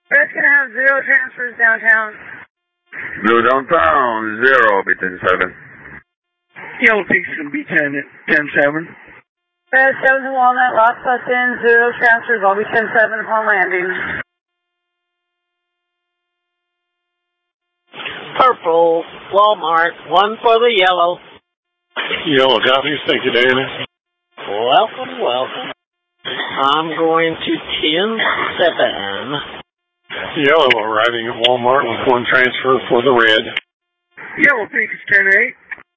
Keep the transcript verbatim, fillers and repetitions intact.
Red's going to have zero transfers downtown. Blue downtown, zero, be ten seven. Yellow Peak's going to be ten seven. Red seven to Walnut, lost bus in, zero transfers, I'll be ten seven upon landing. Purple, Walmart, one for the yellow. Yellow copies, thank you, Dana. Welcome, welcome. I'm going to ten seven. Yellow arriving at Walmart with one transfer for the red. Yellow Peak is ten eight.